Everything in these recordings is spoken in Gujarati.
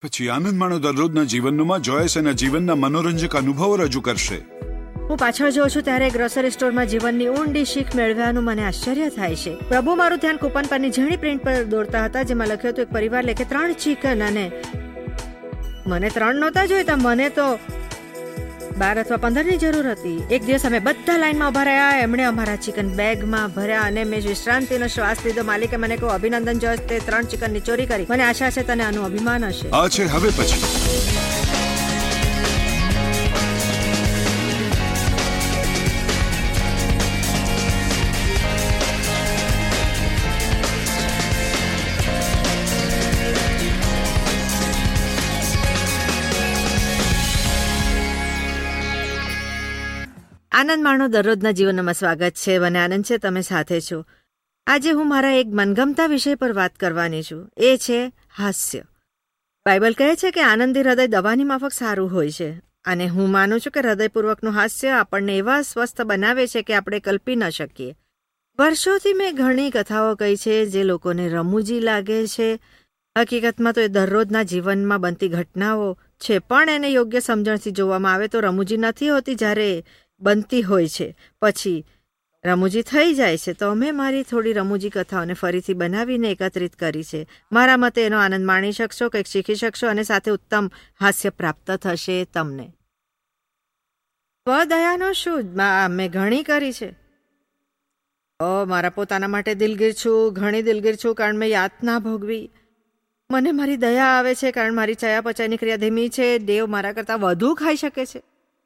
પછી આનંદ માણો દરરોજના જીવનમાં જોયસ એના જીવનના મનોરંજક અનુભવો રજૂ કરશે. હું પાછળ જોઉં છું ત્યારે ગ્રોસરી સ્ટોરમાં જીવનની ઊંડી શીખ મેળવવાનું મને આશ્ચર્ય થાય છે. પ્રભુ મારું ધ્યાન કૂપન પરની ઝીણી પ્રિન્ટ પર દોરતા હતા, જેમાં લખ્યું હતું એક પરિવાર લેખે 3 ચિકન, અને મને 3 નહોતા જોઈતા, મને તો 12 અથવા 15ની જરૂર હતી. એક દિવસ અમે બધા લાઈનમાં ઉભા રહ્યા. એમણે અમારા ચિકન બેગમાં ભર્યા અને મેં વિશ્રાંતિનો શ્વાસ લીધો. માલિકે મને કહ્યું, અભિનંદન જોશ, તે 3 ચિકનની ચોરી કરી. મને આશા છે તને આનું અભિમાન હશે. આ છે હવે પછી. આનંદ માણો દરરોજના જીવનમાં સ્વાગત છે. મને આનંદ છે તમે સાથે છો. આજે હું મારા એક મનગમતા વિષય પર વાત કરવાની છું. એ છે હાસ્ય. બાઇબલ કહે છે કે આનંદી હૃદય દવાની માફક સારું હોય છે, અને હું માનું છું કે હૃદયપૂર્વકનું હાસ્ય આપણને એવા સ્વસ્થ બનાવે છે કે આપણે કલ્પી ન શકીએ. વર્ષોથી મેં ઘણી કથાઓ કહી છે જે લોકોને રમૂજી લાગે છે. હકીકતમાં તો એ દરરોજના જીવનમાં બનતી ઘટનાઓ છે, પણ એને યોગ્ય સમજણથી જોવામાં આવે તો રમૂજી નથી હોતી. જ્યારે બનતી હોય છે પછી રમૂજી થઈ જાય છે. તો અમે મારી થોડી રમૂજી કથાઓને ફરીથી બનાવીને એકત્રિત કરી છે. મારા મતે એનો આનંદ માણી શકશો, કંઈક શીખી શકશો, અને સાથે ઉત્તમ હાસ્ય પ્રાપ્ત થશે તમને. સ્વદયાનો શું મેં ઘણી કરી છે. મારા પોતાના માટે દિલગીર છું, ઘણી દિલગીર છું, કારણ મેં યાતના ભોગવી. મને મારી દયા આવે છે કારણ મારી ચયાપચયની ક્રિયા ધીમી છે. દેવ મારા કરતાં વધુ ખાઈ શકે છે.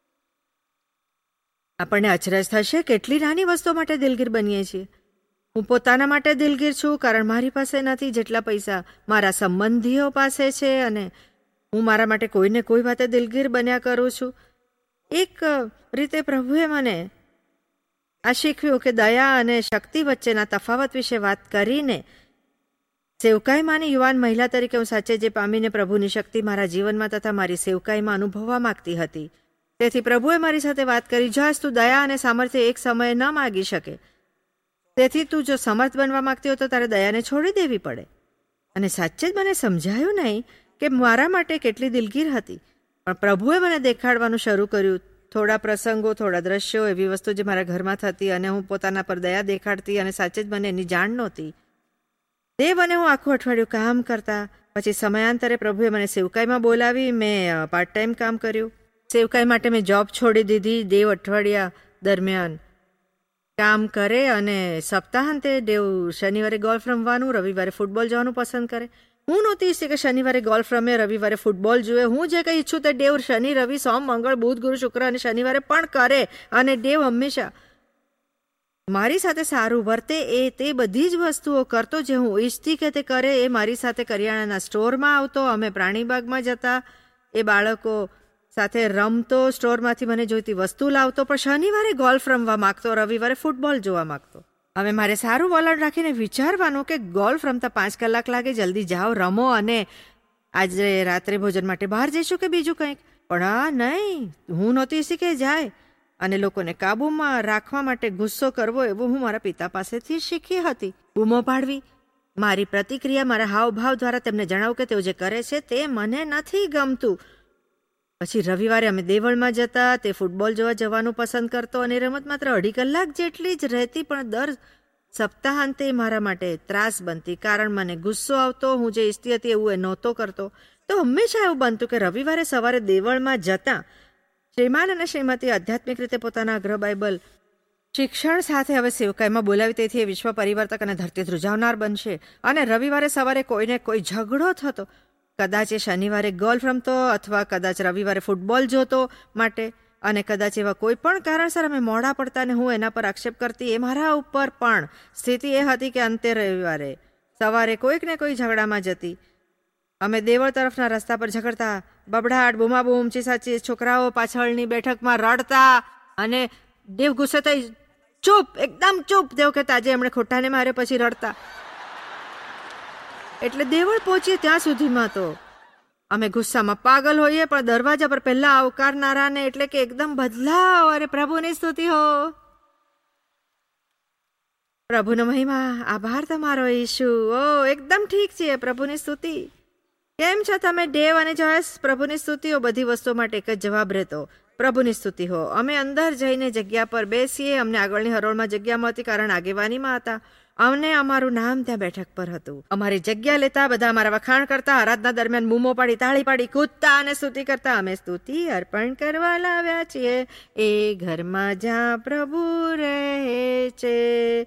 આપણને અચરજ થશે કેટલી નાની વસ્તુઓ માટે દિલગીર બનીએ છીએ. હું પોતાના માટે દિલગીર છું કારણ મારી પાસે નથી જેટલા પૈસા મારા સંબંધીઓ પાસે છે, અને હું મારા માટે કોઈને કોઈ વાતે દિલગીર બન્યા કરું છું. એક રીતે પ્રભુએ મને આ શીખવ્યું કે દયા અને શક્તિ વચ્ચેના તફાવત વિશે વાત કરીને સેવકાઈમાંની યુવાન મહિલા તરીકે હું સાચે જે પામીને પ્રભુની શક્તિ મારા જીવનમાં તથા મારી સેવકાઈમાં અનુભવવા માંગતી હતી. તેથી પ્રભુએ મારી સાથે વાત કરી, જોશ, તું દયા અને સામર્થ્ય એક સમયે ન માગી શકે. તેથી તું જો સમર્થ બનવા માંગતી હો તો તારે દયાને છોડી દેવી પડે. અને સાચે જ મને સમજાયું નહીં કે મારા માટે કેટલી દિલગીર હતી, પણ પ્રભુએ મને દેખાડવાનું શરૂ કર્યું. થોડા પ્રસંગો, થોડા દ્રશ્યો, એવી વસ્તુ જે મારા ઘરમાં થતી, અને હું પોતાના પર દયા દેખાડતી, અને સાચે જ મને એની જાણ નહોતી. દેવ અને હું આખું અઠવાડિયું કામ કરતા. પછી સમયાંતરે પ્રભુએ મને સેવકાઈમાં બોલાવી. મેં પાર્ટ ટાઈમ કામ કર્યું. સેવકાઈ માટે મેં જોબ છોડી દીધી. દેવ અઠવાડિયા દરમિયાન કામ કરે, અને સપ્તાહાંતે દેવ શનિવારે ગોલ્ફ રમવાનું, રવિવારે ફૂટબોલ જવાનું પસંદ કરે. હું નહોતી ઈચ્છતી કે શનિવારે ગોલ્ફ રમે, રવિવારે ફૂટબોલ જુએ. હું જે કંઈ ઈચ્છું તે દેવ શનિ, રવિ, સોમ, મંગળ, બુધ, ગુરુ, શુક્ર અને શનિવારે પણ કરે. અને દેવ હંમેશા મારી સાથે સારું વર્તે, તે બધી જ વસ્તુઓ કરતો જે હું ઈચ્છતી કે તે કરે. એ મારી સાથે કરિયાણાના સ્ટોરમાં આવતો, અમે પ્રાણીબાગમાં જતા, એ બાળકો સાથે રમતો, સ્ટોરમાંથી મને જોઈતી વસ્તુ લાવતો, પણ શનિવારે ગોલ્ફ રમવા માંગતો, રવિવારે ફૂટબોલ જોવા માંગતો. હવે મારે સારું વલણ રાખીને વિચારવાનું કે ગોલ્ફ રમતા 5 કલાક લાગે, જલ્દી જાઓ, રમો, અને આજે રાત્રે ભોજન માટે બહાર જઈશું કે બીજું કંઈક. પણ નહીં, હું નહોતી શીખે જાય. અને લોકોને કાબૂમાં રાખવા માટે ગુસ્સો કરવો, એવું હું મારા પિતા પાસેથી શીખી હતી. બૂમો પાડવી, મારી પ્રતિક્રિયા મારા હાવભાવ દ્વારા તેમને જણાવું કે તેઓ જે કરે છે તે મને નથી ગમતું. પછી રવિવારે અમે દેવળમાં જતા. તે ફૂટબોલ જોવા જવાનું પસંદ કરતો, અને રમત માત્ર 2.5 કલાક જેટલી જ રહેતી, પણ દર સપ્તાહાંતે મારા માટે ત્રાસ બનતી, કારણ મને ગુસ્સો આવતો. હું જે ઈચ્છતી હતી એવું એ નહોતો કરતો. તો હંમેશા એવું બનતું કે રવિવારે સવારે દેવળમાં જતા શ્રીમાન અને શ્રીમતી આધ્યાત્મિક રીતે પોતાના અગ્ર બાઇબલ શિક્ષણ સાથે હવે સેવકાઈમાં બોલાવી. તેથી એ વિશ્વ પરિવર્તક અને ધરતી ધ્રુજાવનાર બનશે. અને રવિવારે સવારે કોઈને કોઈ ઝઘડો થતો, કદાચ એ શનિવારે ગોલ્ફ રમતો, અથવા કદાચ રવિવારે ફૂટબોલ જોતો માટે, અને કદાચ એવા કોઈ પણ કારણસર અમે મોડા પડતા અને હું એના પર આક્ષેપ કરતી. એ મારા ઉપર, પણ સ્થિતિ એ હતી કે અંતે રવિવારે સવારે કોઈક ને કોઈ ઝઘડામાં જતી. અમે દેવળ તરફના રસ્તા પર ઝઘડતા, બબડાટ, બૂમાબૂમ, ચીસાચીસ, છોકરાઓ પાછળની બેઠકમાં રડતા, અને દેવ ગુસ્સે થઈ, ચૂપ, એકદમ ચૂપ. દેવ કહેતા આજે એમણે ખોટાને મારે, પછી રડતા. એટલે દેવળ પહોંચીએ ત્યાં સુધીમાં તો અમે ગુસ્સામાં પાગલ હોઈએ, પણ દરવાજા પર પહેલા આવકારનારાને એટલે કે એકદમ બદલાવ. અરે પ્રભુની સ્તુતિ હો, પ્રભુનો મહિમા, આભાર તમારો ઈશુ. ઓ એકદમ ઠીક છે, પ્રભુની સ્તુતિ. કેમ છો તમે ડેવ અને જોયસ? પ્રભુની સ્તુતિઓ. બધી વસ્તુઓ માટે એક જ જવાબ રહેતો, પ્રભુની સ્તુતિ હો. અમે અંદર જઈને જગ્યા પર બેસીએ. અમને આગળની હરોળમાં જગ્યા મળતી, કારણ આગેવાનીમાં હતા. અમને અમારું નામ ત્યાં બેઠક પર હતું. અમારી જગ્યા લેતા બધા અમારા વખાણ કરતા, આરાધના દરમિયાન બૂમો પાડી, તાળી પાડી, કૂદતા અને સ્તુતિ કરતા. અમે સ્તુતિ અર્પણ કરવા લાવ્યા છીએ એ ઘરમાં જ્યાં પ્રભુ રહે છે.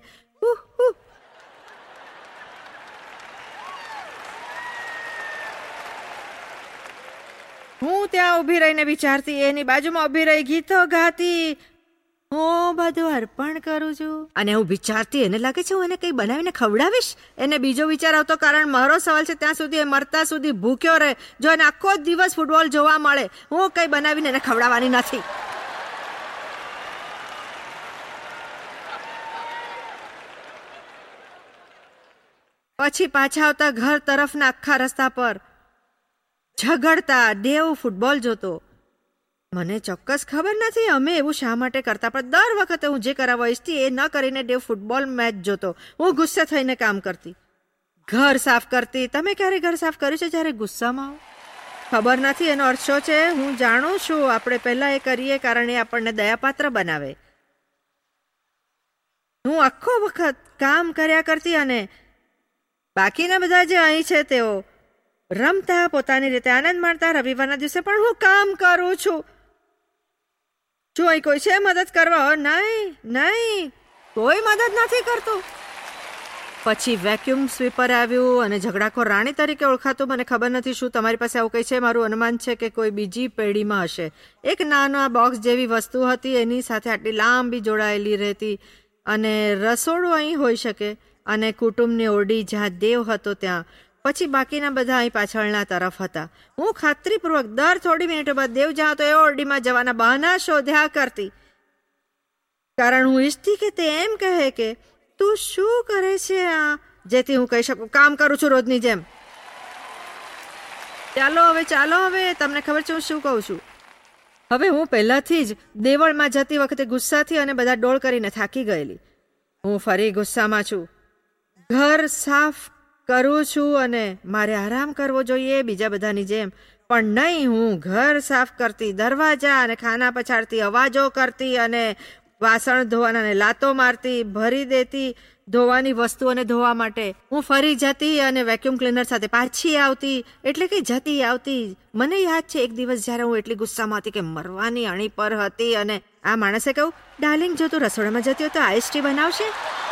હું ત્યાં ઊભી રહીને વિચારતી, એની બાજુમાં ઊભી રહી ગીતો ગાતી. હું બધું અર્પણ કરું છું અને હું વિચારતી, એને લાગે છે હું એને કંઈ બનાવીને ખવડાવીશ. એને બીજો વિચાર આવતો, કારણ મારો સવાલ છે ત્યાં સુધી એ મરતા સુધી ભૂખ્યો રહે. જો એને આખો દિવસ ફૂટબોલ જોવા મળે, હું કંઈ બનાવીને એને ખવડાવવાની નથી. પછી પાછા આવતા ઘર તરફના આખા રસ્તા પર ઝઘડતા. દેવ ફૂટબોલ જોતો. મને ચોક્કસ ખબર નથી અમે એવું શા માટે કરતા, પણ દર વખતે હું જે કરાવવા ઈચ્છતી એ ન કરીને દેવ ફૂટબોલ મેચ જોતો. હું ગુસ્સે થઈને કામ કરતી, ઘર સાફ કરતી. તમે ક્યારે ઘર સાફ કર્યું છે જ્યારે ગુસ્સામાં આવો? ખબર નથી એનો અર્થ શું છે. હું જાણું છું આપણે પહેલા એ કરીએ, કારણ એ આપણને દયાપાત્ર બનાવે. હું આખો વખત કામ કર્યા કરતી અને બાકીના બધા જે અહીં છે તેઓ રમતા, પોતાની રીતે આનંદ માણતા. રવિવારના દિવસે પણ હું કામ કરું છું. શું અહીં કોઈ છે મદદ કરવા? નહીં, કોઈ મદદ નથી કરતું. પછી વેક્યુમ સ્વીપર આવ્યું અને ઝઘડાખોર રાણી તરીકે ઓળખાતું. મને ખબર નથી શું તમારી પાસે આવું કંઈ છે. મારું અનુમાન છે કે કોઈ બીજી પેઢીમાં હશે. એક નાના બોક્સ જેવી વસ્તુ હતી, એની સાથે આટલી લાંબી જોડાયેલી રહેતી. અને રસોડું અહીં હોઈ શકે અને કુટુંબની ઓરડી જ્યાં દેવ હતો ત્યાં. પછી બાકીના બધા અહીં પાછળના તરફ હતા. હું ખાતરીપૂર્વક દર થોડી મિનિટો બાદ દેવ જ્યાં હતો એ ઓરડીમાં જવાના બહાના શોધ્યા કરતી, કારણ હું ઈચ્છતી કે તે એમ કહે કે તું શું કરે છે આ, જેથી હું કહી શકું કામ કરું છું રોજની જેમ. ચાલો હવે, તમને ખબર છે હું શું કહું છું. હવે હું પહેલાથી જ દેવળમાં જતી વખતે ગુસ્સાથી અને બધા ડોળ કરીને થાકી ગયેલી. હું ફરી ગુસ્સામાં છું. ઘર સાફ કરું છું અને મારે આરામ કરવો જોઈએ બીજા બધાની જેમ, પણ નહીં. હું ઘર સાફ કરતી, દરવાજા અને ખાના પછાડતી, અવાજો કરતી અને વાસણ ધોવાના અને લાતો મારતી, ભરી દેતી ધોવાની વસ્તુઓને ધોવા માટે. હું ફરી જતી અને વેક્યુમ ક્લીનર સાથે પાછી આવતી. એટલે કે જતી આવતી. મને યાદ છે એક દિવસ જ્યારે હું એટલી ગુસ્સામાં હતી કે મરવાની અણી પર હતી અને આ માણસે કહ્યું, ડાર્લિંગ જો તું રસોડામાં જતી હોય તો આઈસ ટી બનાવશે?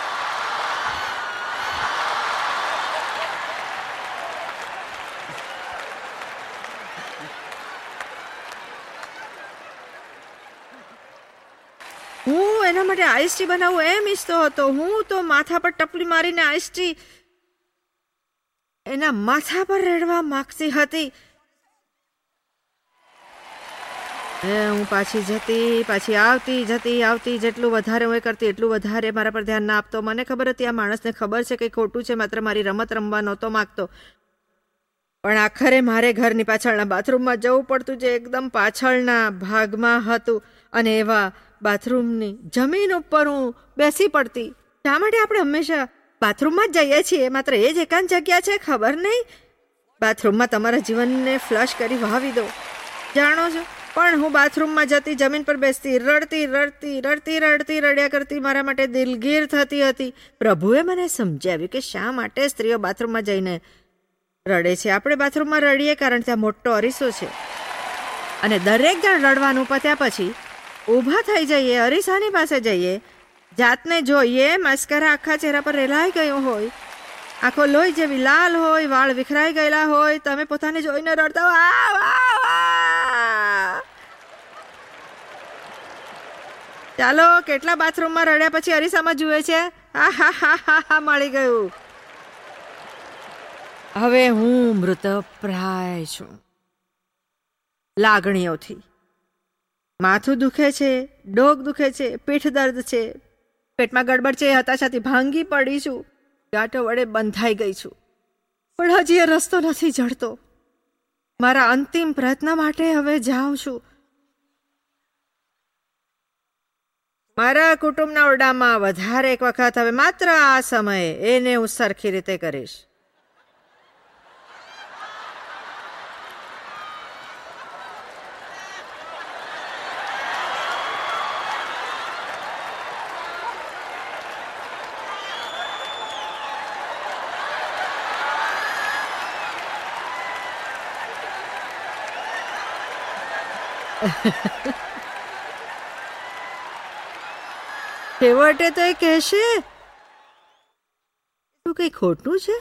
હું એના માટે આઈસ ટી બનાવું એમ ઈચ્છતો હતો. હું તો માથા પર ટપલી મારીને આઈસ ટી એના માથા પર રેડવા માંગતી હતી. હું પાછી જતી, પાછી આવતી. જેટલું વધારે હું કરતી એટલું વધારે મારા પર ધ્યાન ના આપતો. મને ખબર હતી આ માણસને ખબર છે કે ખોટું છે, માત્ર મારી રમત રમવા નહોતો માંગતો. પણ આખરે મારે ઘરની પાછળના બાથરૂમમાં જવું પડતું, જે એકદમ પાછળના ભાગમાં હતું. અને એવા બાથરૂમની જમીન ઉપર હું બેસી પડતી. શા માટે આપણે હંમેશા બાથરૂમમાં જ જઈએ છીએ? માત્ર એ જ એકાંત જગ્યા છે? ખબર નહીં. બાથરૂમમાં તમારા જીવનને ફ્લશ કરી વહાવી દો, જાણો છો. પણ હું બાથરૂમમાં જતી, જમીન પર બેસતી, રડતી, રડ્યા કરતી. મારા માટે દિલગીર થતી હતી. પ્રભુએ મને સમજાવ્યું કે શા માટે સ્ત્રીઓ બાથરૂમમાં જઈને રડે છે. આપણે બાથરૂમમાં રડીએ કારણ ત્યાં મોટો અરીસો છે અને દરેક જણ રડવાનું પત્યા પછી ઊભા થઈ જઈએ, અરીસાની પાસે જઈએ, જાતને જોઈએ. મસ્કરા આખા ચહેરા પર રેલાઈ ગયો હોય, આંખો લોહી જેવી લાલ હોય, વાળ વિખરાઈ ગયેલા હોય. તમે પોતાને જોઈને રડતા ચાલો, કેટલા બાથરૂમમાં રડ્યા પછી અરીસામાં જુએ છે? હા, મળી ગયું. હવે હું મૃતપ્રાય છું લાગણીઓથી. માથું દુખે છે, ડોક દુખે છે, પીઠ દર્દ છે, પેટમાં ગડબડ છે, હતાશાથી ભાંગી પડી છું, ગાંઠો વડે બંધાઈ ગઈ છું. પણ હજી એ રસ્તો નથી જડતો. મારા અંતિમ પ્રયત્ન માટે હવે જાઉં છું. મારા કુટુંબના ઓરડામાં વધારે એક વખત. હવે માત્ર આ સમયે એને હું સરખી રીતે કરીશ. છેવટે તો એ કહેશે શું કઈ ખોટું છે.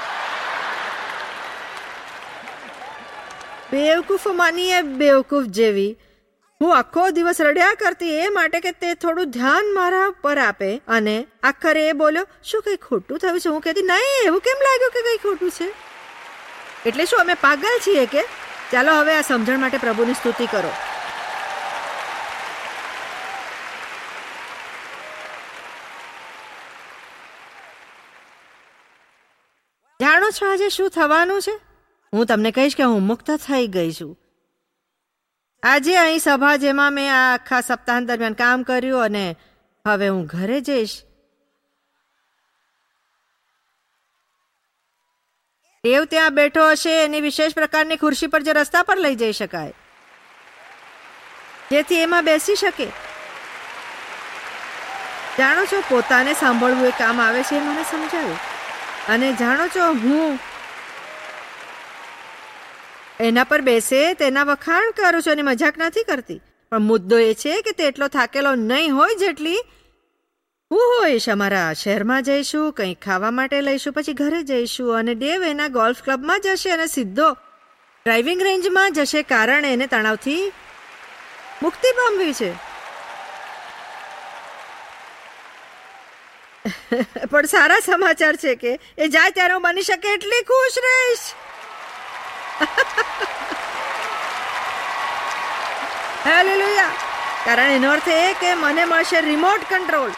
બેવકૂફ માનીએ બેવકૂફ જેવી. હું આખો દિવસ રડ્યા કરતી એ માટે કે તે થોડું ધ્યાન મારા પર આપે, અને આખરે એ બોલ્યો શું કઈ ખોટું થયું છે. હું કહેતી નહીં, એવું કેમ લાગ્યું કે કઈ ખોટું છે. એટલે શું અમે પાગલ છીએ કે? ચાલો હવે આ સમજણ માટે પ્રભુની સ્તુતિ કરો. જાણો છો આજે શું થવાનું છે? હું તમને કહીશ કે હું મુક્ત થઈ ગઈ છું. આજે અહીં સભા જેમાં મેં આ આખા સપ્તાહ દરમિયાન કામ કર્યું, અને હવે હું ઘરે જઈશ. દેવ ત્યાં બેઠો હશે એની વિશેષ પ્રકારની ખુરશી પર જે રસ્તા પર લઈ જઈ શકાય, જેથી એમાં બેસી શકે. જાણો છો, પોતાને સાંભળવું એ કામ આવે છે, એ મને સમજાયું. અને જાણો છો, હું એના પર બેસે તેના વખાણ કરું છું અને મજાક નથી કરતી. પણ મુદ્દો એ છે કે તે એટલો થાકેલો નહીં હોય જેટલી હું હોઈશ. અમારા શહેરમાં જઈશું, કંઈક ખાવા માટે લઈશું, પછી ઘરે જઈશું, અને દેવ એના ગોલ્ફ ક્લબમાં જશે અને સીધો ડ્રાઇવિંગ રેન્જમાં જશે, કારણ એને તણાવથી મુક્તિ પામવી છે. પણ સારા સમાચાર છે કે એ જાય ત્યારે હું બની શકે એટલી ખુશ રહીશ. હાલેલુયા. કારણ એનો અર્થ એ કે મને મળશે રિમોટ કંટ્રોલ.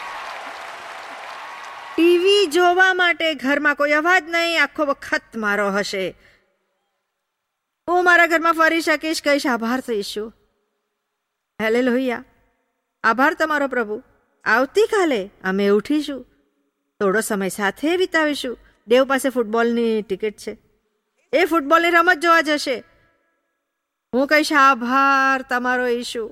ટીવી જોવા માટે ઘરમાં કોઈ અવાજ નહીં, આખો વખત મારો હશે. હું મારા ઘરમાં ફરી શકીશ, કહીશ આભાર થઈશું. હાલેલુયા. આભાર તમારો પ્રભુ. આવતીકાલે અમે ઉઠીશું, થોડો સમય સાથે વિતાવીશું. દેવ પાસે ફૂટબોલની ટિકિટ છે, એ ફૂટબોલની રમત જોવા જશે. હું કહીશ આભાર તમારો ઈશુ.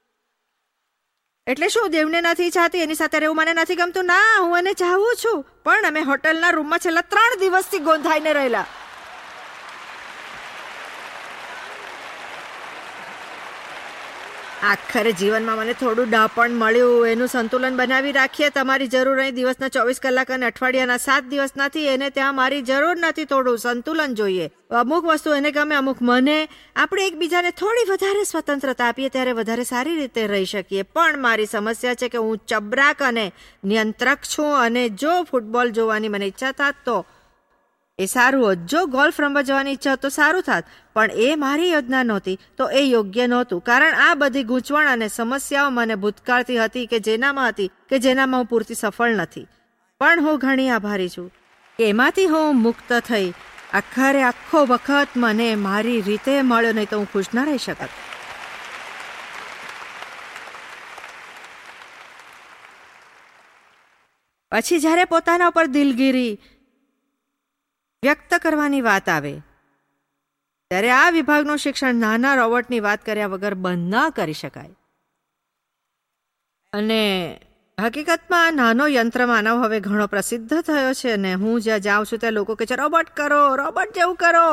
એટલે શું, દેવને નથી ચાહતી, એની સાથે રહેવું મને નથી ગમતું? ના, હું એને ચાહું છું. પણ અમે હોટલના રૂમમાં છેલ્લા 3 દિવસથી ગોંધાઈને રહેલા. આખરે જીવનમાં મને થોડું ડાપણ મળ્યું. એનું સંતુલન બનાવી રાખીએ. તમારી જરૂર નહીં દિવસના 24 કલાક અને અઠવાડિયાના 7 દિવસ નથી. એને ત્યાં મારી જરૂર નથી. થોડું સંતુલન જોઈએ. અમુક વસ્તુ એને ગમે, અમુક મને. આપણે એકબીજાને થોડી વધારે સ્વતંત્રતા આપીએ ત્યારે વધારે સારી રીતે રહી શકીએ. પણ મારી સમસ્યા છે કે હું ચબરાક અને નિયંત્રક છું, અને જો ફૂટબોલ જોવાની મને ઈચ્છા થાત તો એ સારું હોત. જો ગોલ્ફ રમવા જવાની ઈચ્છા હોત તો સારું થાત. પણ એ મારી યોજના નહોતી, તો એ યોગ્ય નહોતું. કારણ આ બધી ગૂંચવણ અને સમસ્યાઓ મને ભૂતકાળથી હતી કે જેનામાં હું પૂરતી સફળ નથી. પણ હું ઘણી આભારી છું કે એમાંથી હું મુક્ત થઈ. આખરે આખો વખત મને મારી રીતે મળ્યો, નહીં તો હું ખુશ ન રહી શકત. પછી જ્યારે પોતાના ઉપર દિલગીરી વ્યક્ત કરવાની વાત આવે ત્યારે આ વિભાગનું શિક્ષણ નાના રોબોટની વાત કર્યા વગર બંધ ન કરી શકાય. અને હકીકતમાં નાનો યંત્ર માનવ હવે ઘણો પ્રસિદ્ધ થયો છે, અને હું જ્યાં જાઉં છું ત્યાં લોકો કહે છે રોબોટ કરો, રોબોટ જેવું કરો.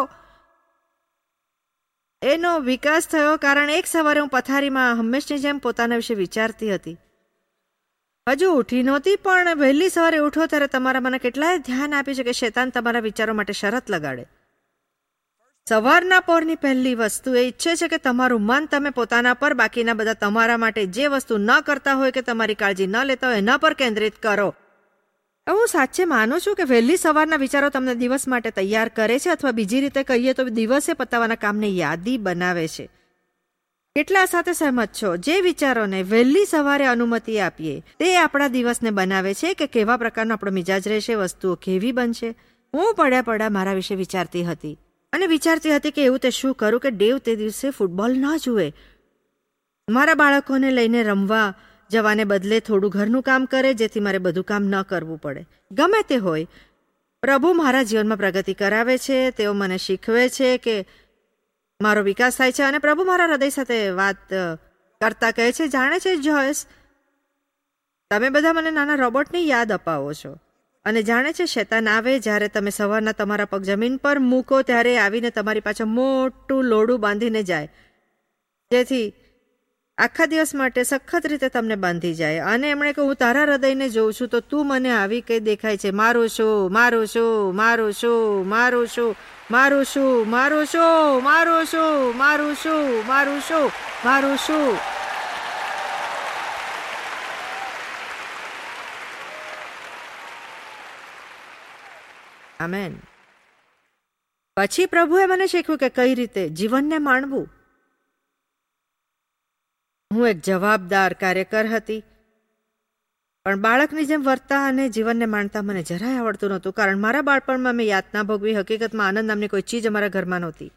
એનો વિકાસ થયો કારણ એક સવારે હું પથારીમાં હંમેશની જેમ પોતાના વિશે વિચારતી હતી. હજુ ઉઠી નહોતી, પણ વહેલી સવારે ઉઠો ત્યારે તમારા મને કેટલાય ધ્યાન આપ્યું છે કે શૈતાન તમારા વિચારો માટે શરત લગાડે. સવારના પહોરની પહેલી વસ્તુ એ ઈચ્છે છે કે તમારું મન તમે પોતાના પર, બાકીના બધા તમારા માટે જે વસ્તુ ન કરતા હોય કે તમારી કાળજી ન લેતા હોય એના પર કેન્દ્રિત કરો. હું સાચે માનું છું કે વહેલી સવારના વિચારો તમને દિવસ માટે તૈયાર કરે છે, અથવા બીજી રીતે કહીએ તો દિવસે પતાવવાના કામની યાદી બનાવે છે. કેટલા સાથે સહેમત છો? જે વિચારોને વહેલી સવારે અનુમતિ આપીએ તે આપણા દિવસને બનાવે છે કે કેવા પ્રકારનો આપણો મિજાજ રહેશે, વસ્તુઓ કેવી બનશે. હું પડ્યા મારા વિશે વિચારતી હતી, અને વિચારતી હતી કે એવું તે શું કરું કે દેવ તે દિવસે ફૂટબોલ ન જુએ. મારા બાળકોને લઈને રમવા જવાને બદલે થોડું ઘરનું કામ કરે, જેથી મારે બધું કામ ન કરવું પડે. ગમે તે હોય, પ્રભુ મારા જીવનમાં પ્રગતિ કરાવે છે. તેઓ મને શીખવે છે કે મારો વિકાસ થાય છે, અને પ્રભુ મારા હૃદય સાથે વાત કરતા કહે છે, જાણે છે જોયસ, તમે બધા મને નાના રોબોટની યાદ અપાવો છો. અને જાણે છે શૈતાન આવે જ્યારે તમે સવારના તમારા પગ જમીન પર મૂકો ત્યારે આવીને તમારી પાછળ મોટું લોડું બાંધીને જાય, જેથી આખા દિવસ માટે સખત રીતે તમને બાંધી જાય અને એમણે કહ્યું હું તારા હૃદયને જોઉં છું તો તું મને આવી કઈ દેખાય છે, મારું શું, મારું શું, મારું શું, મારું શું, મારું શું, મારું શું, મારું શું, મારું શું, મારું શું, મારું શું. આમેન. પછી પ્રભુએ મને શીખ્યું કે કઈ રીતે જીવનને માણવું. હું એક જવાબદાર કાર્યકર હતી, પણ બાળકની જેમ વર્તા અને જીવનને માણતા મને જરાય આવડતું નહોતું, કારણ મારા બાળપણમાં મેં યાતના ભોગવી. હકીકતમાં આનંદ નામની કોઈ ચીજ અમારા ઘરમાં નહોતી.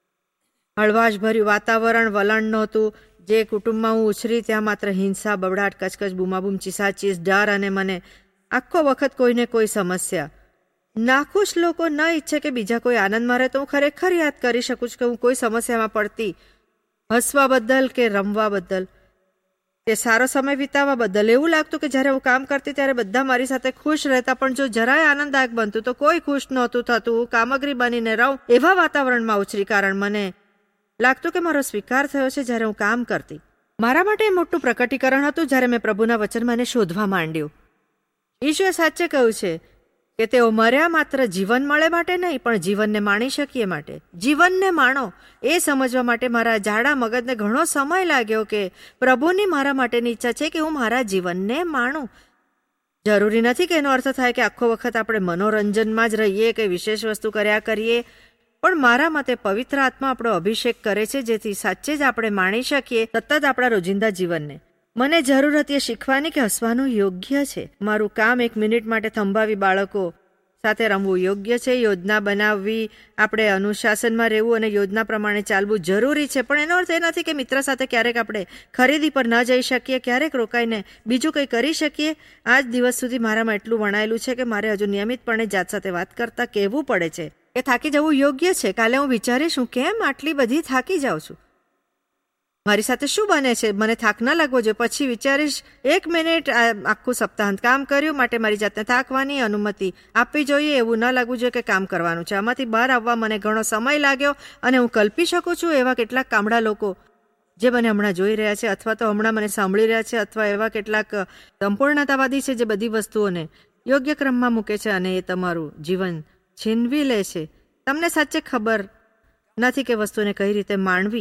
હળવાશભર્યું વાતાવરણ, વલણ નહોતું. જે કુટુંબમાં હું ઉછરી ત્યાં માત્ર હિંસા, બબડાટ, કચકચ, બૂમાબૂમ, ચીસાચીસ, ડર અને મને આખો વખત કોઈને કોઈ સમસ્યા. નાખુશ લોકો ન ઈચ્છે કે બીજા કોઈ આનંદમાં રહે તો હું ખરેખર યાદ કરી શકું છું કે હું કોઈ સમસ્યામાં પડતી, હસવા બદલ કે રમવા બદલ કે સારો સમય વિતાવવા બદલ. એવું લાગતું કે જ્યારે હું કામ કરતી ત્યારે બધા મારી સાથે ખુશ રહેતા, પણ જો જરાય આનંદદાયક બનતું તો કોઈ ખુશ નહોતું થતું. હું કામગરી બનીને રહું એવા વાતાવરણમાં ઉછરી, કારણ મને લાગતું કે મારો સ્વીકાર થયો છે જ્યારે હું કામ કરતી. મારા માટે મોટું પ્રકટીકરણ હતું જ્યારે મેં પ્રભુના વચનમાં એને શોધવા માંડ્યું. ઈશુએ સાચે કહ્યું છે કે તેઓ મર્યા માત્ર જીવન મળે માટે નહીં, પણ જીવનને માણી શકીએ માટે. જીવનને માણો એ સમજવા માટે મારા જાડા મગજને ઘણો સમય લાગ્યો કે પ્રભુની મારા માટેની ઈચ્છા છે કે હું મારા જીવનને માણું. જરૂરી નથી કે એનો અર્થ થાય કે આખો વખત આપણે મનોરંજનમાં જ રહીએ કે વિશેષ વસ્તુ કર્યા કરીએ, પણ મારા મતે પવિત્ર આત્મા આપણો અભિષેક કરે છે જેથી સાચે જ આપણે માણી શકીએ સતત આપણા રોજિંદા જીવનને. મને જરૂર હતી એ શીખવાની કે હસવાનું યોગ્ય છે. મારું કામ 1 મિનિટ માટે થંભાવી બાળકો સાથે રમવું યોગ્ય છે. યોજના બનાવવી, આપણે અનુશાસનમાં રહેવું અને યોજના પ્રમાણે ચાલવું જરૂરી છે, પણ એનો અર્થ એ નથી કે મિત્ર સાથે ક્યારેક આપણે ખરીદી પર ન જઈ શકીએ, ક્યારેક રોકાઈને બીજું કંઈ કરી શકીએ. આજ દિવસ સુધી મારામાં એટલું વણાયેલું છે કે મારે હજુ નિયમિતપણે જાત સાથે વાત કરતા કહેવું પડે છે કે થાકી જવું યોગ્ય છે. કાલે હું વિચારીશ હું કેમ આટલી બધી થાકી જાઉં છું, મારી સાથે શું બને છે, મને થાક ન લાગવો જોઈએ. પછી વિચારીશ 1 મિનિટ આખું સપ્તાહાંત કામ કર્યું માટે મારી જાતને થાકવાની અનુમતિ આપવી જોઈએ. એવું ન લાગવું જોઈએ કે કામ કરવાનું છે. આમાંથી બહાર આવવા મને ઘણો સમય લાગ્યો અને હું કલ્પી શકું છું એવા કેટલાક કામડા લોકો જે મને હમણાં જોઈ રહ્યા છે અથવા તો હમણાં મને સાંભળી રહ્યા છે, અથવા એવા કેટલાક સંપૂર્ણતાવાદી છે જે બધી વસ્તુઓને યોગ્ય ક્રમમાં મૂકે છે અને એ તમારું જીવન છીનવી લે છે. તમને સાચે ખબર નથી કે વસ્તુને કઈ રીતે માણવી.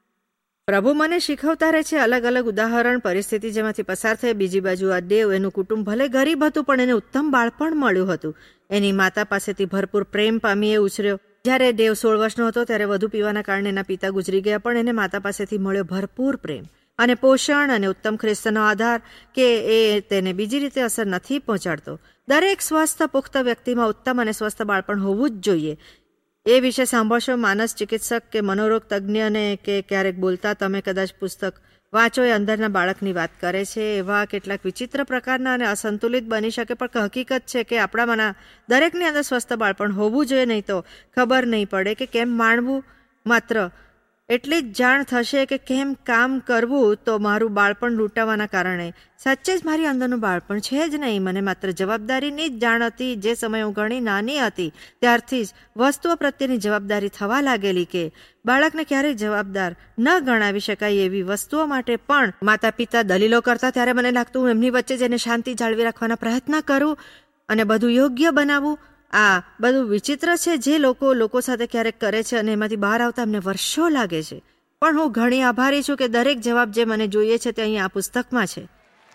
પ્રભુ મને શીખવતા રહે છે અલગ અલગ ઉદાહરણ, પરિસ્થિતિ જેમાંથી પસાર થઈ. બીજી બાજુ આ દેવ, એનું કુટુંબ ભલે ગરીબ હતું પણ એને ઉત્તમ બાળપણ મળ્યું હતું. એની માતા પાસેથી ભરપૂર પ્રેમ પામી એ ઉછર્યો. જ્યારે દેવ 16 વર્ષનો હતો ત્યારે વધુ પીવાના કારણે એના પિતા ગુજરી ગયા, પણ એને માતા પાસેથી મળ્યો ભરપૂર પ્રેમ અને પોષણ અને ઉત્તમ ખ્રિસ્તનો આધાર કે એ તેને બીજી રીતે અસર નથી પહોંચાડતો. દરેક સ્વસ્થ પુખ્ત વ્યક્તિમાં ઉત્તમ અને સ્વસ્થ બાળપણ હોવું જ જોઈએ. એ વિશે સાંભળશો માનસ ચિકિત્સક કે મનોરોગ તજ્ઞને કે ક્યારેક બોલતા તમે કદાચ પુસ્તક વાંચો. એ અંદરના બાળકની વાત કરે છે. એવા કેટલાક વિચિત્ર પ્રકારના અને અસંતુલિત બની શકે, પણ હકીકત છે કે આપણામાંના દરેકની અંદર સ્વસ્થ બાળપણ હોવું જોઈએ. નહીં તો ખબર નહીં પડે કે કેમ માણવું. માત્ર એટલી જ જાણ થશે કે કેમ કામ કરવું. તો મારું બાળપણ લૂંટાવાના કારણે સાચે જ મારી અંદરનું બાળપણ છે જ નહીં. મને માત્ર જવાબદારીની જ જાણ હતી. જે સમયે હું ઘણી નાની હતી ત્યારથી જ વસ્તુઓ પ્રત્યેની જવાબદારી થવા લાગેલી કે બાળકને ક્યારેય જવાબદાર ન ગણાવી શકાય એવી વસ્તુઓ માટે પણ માતા પિતા દલીલો કરતા ત્યારે મને લાગતું હું એમની વચ્ચે જ એને શાંતિ જાળવી રાખવાના પ્રયત્ન કરું અને બધું યોગ્ય બનાવું. આ બધું વિચિત્ર છે જે લોકો સાથે ક્યારેક કરે છે અને એમાંથી બહાર આવતા અમને વર્ષો લાગે છે. પણ હું ઘણી આભારી છું કે દરેક જવાબ જે મને જોઈએ છે તે અહીં આ પુસ્તકમાં છે.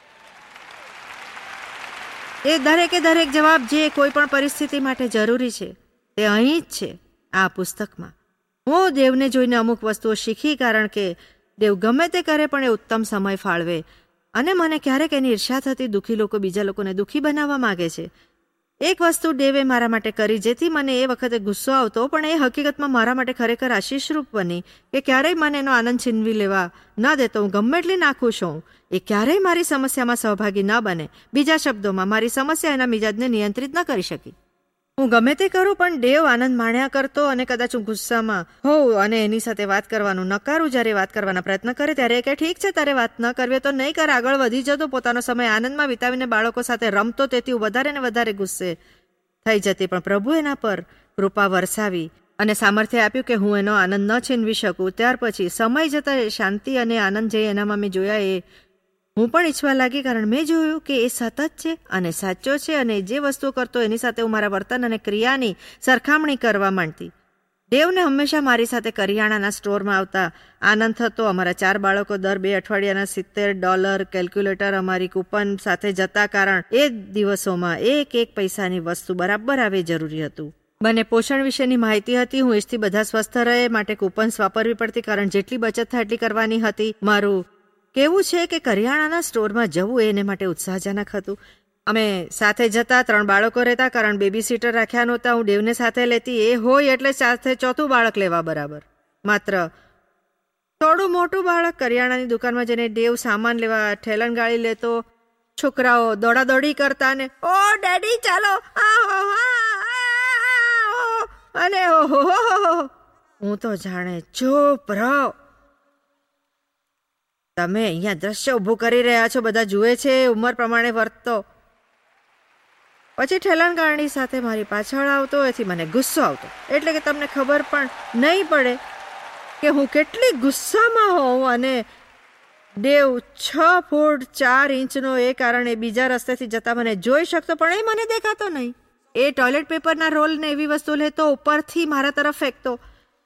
એ દરેક જવાબ જે કોઈ પણ પરિસ્થિતિ માટે જરૂરી છે તે અહીં જ છે આ પુસ્તકમાં. હું દેવને જોઈને અમુક વસ્તુઓ શીખી, કારણ કે દેવ ગમે તે કરે પણ એ ઉત્તમ સમય ફાળવે. અને મને ક્યારેક એની ઈર્ષા થતી. દુઃખી લોકો બીજા લોકોને દુઃખી બનાવવા માંગે છે. એક વસ્તુ દેવે મારા માટે કરી જેથી મને એ વખતે ગુસ્સો આવતો, પણ એ હકીકતમાં મારા માટે ખરેખર આશીષરૂપ બની કે ક્યારેય મને એનો આનંદ છીનવી લેવા ન દેતો. હું ગમે એટલી નાખુશ હોઉં, એ ક્યારેય મારી સમસ્યામાં સહભાગી ન બને. બીજા શબ્દોમાં મારી સમસ્યા એના મિજાજને નિયંત્રિત ન કરી શકી. હું ગમે તે કરું પણ દેવ આનંદ માણ્યા કરતો. અને કદાચ હું ગુસ્સામાં હોઉં અને એની સાથે વાત કરવાનું નકારું. જ્યારે વાત કરવાના પ્રયત્ન કરે ત્યારે કે ઠીક છે, તારે વાત ન કરવી તો નહીં કર. આગળ વધી જતો, પોતાનો સમય આનંદમાં વિતાવીને બાળકો સાથે રમતો. તેથી હું વધારે ને વધારે ગુસ્સે થઈ જતી. પણ પ્રભુ એના પર કૃપા વરસાવી અને સામર્થ્ય આપ્યું કે હું એનો આનંદ ન છીનવી શકું. ત્યાર પછી સમય જતાં શાંતિ અને આનંદ જે એનામાં મેં જોયા એ હું પણ ઈચ્છવા લાગી, કારણ મેં જોયું કે એ સતત છે અને સાચો છે અને જે વસ્તુ કરતો એની સાથે હું મારા વર્તન અને ક્રિયાની સરખામણી કરવા માંડતી. દેવને હંમેશા મારી સાથે કરિયાણાના સ્ટોરમાં આવતા આનંદ થતો. અમારા 4 બાળકો દર 2 અઠવાડિયાના $70 કેલ્ક્યુલેટર અમારી કૂપન સાથે જતા, કારણ એ દિવસોમાં એક પૈસાની વસ્તુ બરાબર આવે જરૂરી હતું. મને પોષણ વિશેની માહિતી હતી. હું ઈચ્છતી બધા સ્વસ્થ રહે માટે કૂપન્સ વાપરવી પડતી, કારણ જેટલી બચત થાય એટલી કરવાની હતી. મારું કેવું છે કે કરિયાણાના સ્ટોરમાં જવું એને માટે ઉત્સાહજનક હતું. અમે સાથે જતા, 3 બાળકો રહેતા, કારણ બેબી સીટર રાખ્યા નહોતા. હું દેવને સાથે લેતી, એ હોય એટલે સાથે 4થું બાળક લેવા બરાબર. માત્ર થોડું મોટું બાળક કરિયાણાની દુકાનમાં જઈને દેવ સામાન લેવા ઠેલણ ગાળી લેતો. છોકરાઓ દોડાદોડી કરતા ને ઓ ડેડી ચાલો, અને ઓહો, હું તો જાણે ચૂપ રહો, તમે અહીંયા દ્રશ્ય ઊભું કરી રહ્યા છો, બધા જુએ છે, ઉંમર પ્રમાણે વર્તતો. પછી ઠેલણગાળણી સાથે મારી પાછળ આવતો, એથી મને ગુસ્સો આવતો. એટલે કે તમને ખબર પણ નહીં પડે કે હું કેટલી ગુસ્સામાં હોઉં. અને દેવ 6 ફૂટ 4 ઇંચનો એ કારણે બીજા રસ્તેથી જતા મને જોઈ શકતો, પણ એ મને દેખાતો નહીં. એ ટોયલેટ પેપરના રોલ ને એવી વસ્તુ લેતો, ઉપરથી મારા તરફ ફેંકતો.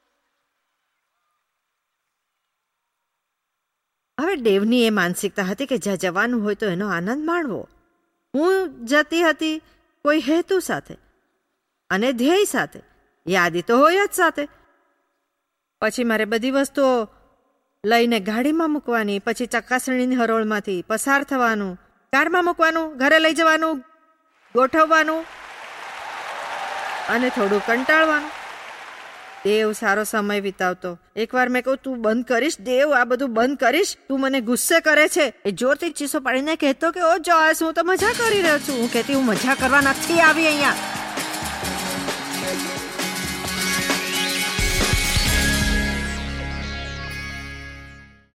હવે દેવની એ માનસિકતા હતી કે જ્યાં જવાનું હોય તો એનો આનંદ માણવો. હું જતી હતી કોઈ હેતુ સાથે અને ધ્યેય સાથે, યાદી તો હોય જ સાથે. પછી મારે બધી વસ્તુઓ લઈને ગાડીમાં મૂકવાની, પછી ચકાસણીની હરોળમાંથી પસાર થવાનું, કારમાં મૂકવાનું, ઘરે લઈ જવાનું, ગોઠવવાનું અને થોડું કંટાળવાનું. દેવ સારો સમય વિતાવતો. એકવાર મેં કહું, તું બંધ કરીશ દેવ, આ બધું બંધ કરીશ, તું મને ગુસ્સે કરે છે. એ જોરથી ચીસો પાડીને કહેતો કે ઓ જોયસ, હું તો મજા કરી રહ્યો છું. હું કહેતી, હું મજા કરવા નથી આવી અહીંયા.